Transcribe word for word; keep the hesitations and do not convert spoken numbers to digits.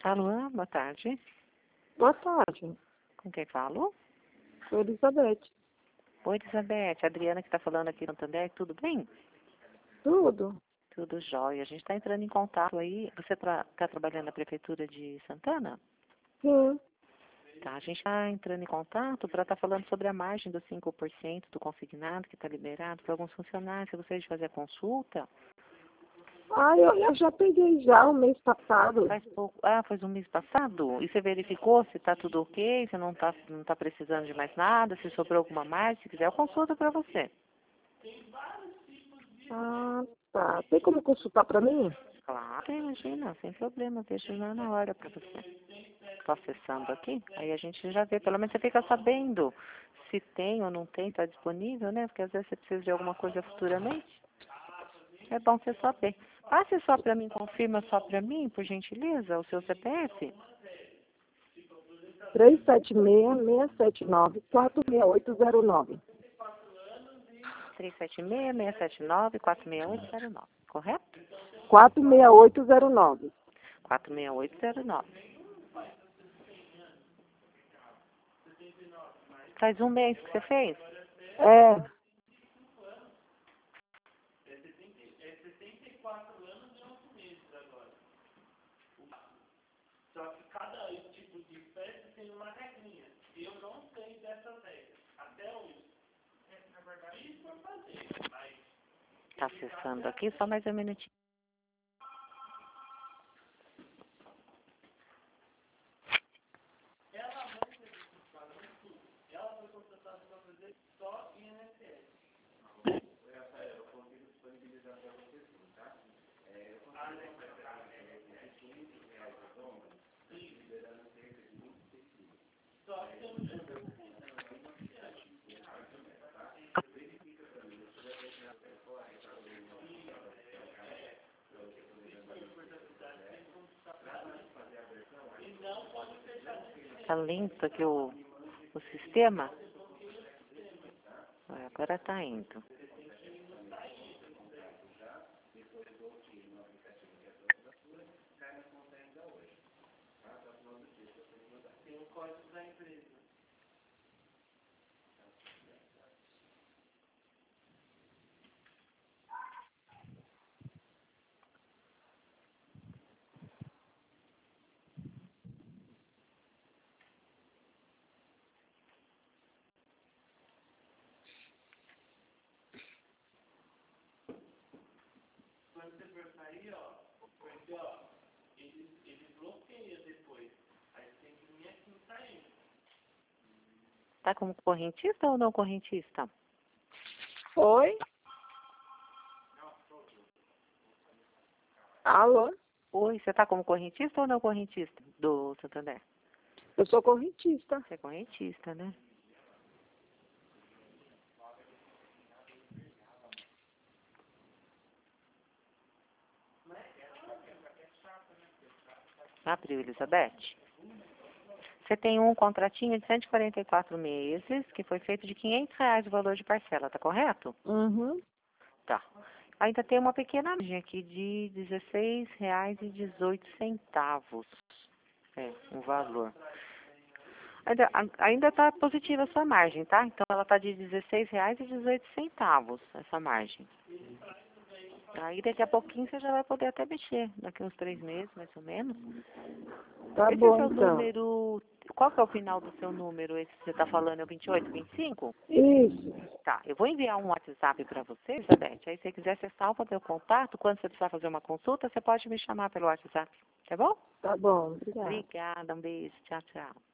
Alô, boa tarde. Boa tarde. Com quem falo? Sou Elizabeth. Oi, Elizabeth. Adriana que está falando aqui no Santander. Tudo bem? Tudo? Tudo jóia. A gente está entrando em contato aí. Você está tra trabalhando na Prefeitura de Santana? Sim. Tá, a gente está entrando em contato para estar tá falando sobre a margem dos cinco por cento do consignado que está liberado para alguns funcionários. Você gostaria de fazer a consulta? Ah, eu, eu já peguei já o mês passado. Faz pouco. Ah, faz um mês passado? E você verificou se está tudo ok? Se não está não tá precisando de mais nada? Se sobrou alguma margem? Se quiser, eu consulto para você. Ah, tá. Tem como consultar para mim? Claro, imagina, sem problema. Deixa lá na hora para você. Estou acessando aqui, aí a gente já vê. Pelo menos você fica sabendo se tem ou não tem, está disponível, né? Porque às vezes você precisa de alguma coisa futuramente. É bom você saber. Passe só para mim, confirma só para mim, por gentileza, o seu C P F. três sete seis, seis sete nove, quatro seis oito zero nove. três sete seis, seis sete nove, quatro seis oito zero nove, correto? quatro seis oito zero nove. quatro seis oito zero nove. Faz um mês que você fez? É. Está acessando aqui, só mais um minutinho. Está lento aqui o, o sistema. Agora está indo. Está como correntista ou não correntista? Oi? Alô? Oi, você está como correntista ou não correntista do Santander? Eu sou correntista. Você é correntista, né? Abriu, Elizabeth. Você tem um contratinho de cento e quarenta e quatro meses, que foi feito de quinhentos reais o valor de parcela, tá correto? Uhum. Tá. Ainda tem uma pequena margem aqui de dezesseis reais e dezoito centavos. É, um valor. Ainda, a- ainda tá positiva a sua margem, tá? Então ela tá de dezesseis reais e dezoito centavos, essa margem. Aí daqui a pouquinho você já vai poder até mexer, daqui uns três meses, mais ou menos. Tá Esse é bom, seu então. número, qual que é o final do seu número, esse que você tá falando, é o vinte e oito, vinte e cinco? Isso. Tá, eu vou enviar um WhatsApp para você, Elizabeth. Aí se você quiser, você salva meu contato. Quando você precisar fazer uma consulta, você pode me chamar pelo WhatsApp, tá bom? Tá bom, obrigada. Obrigada, um beijo, tchau, tchau.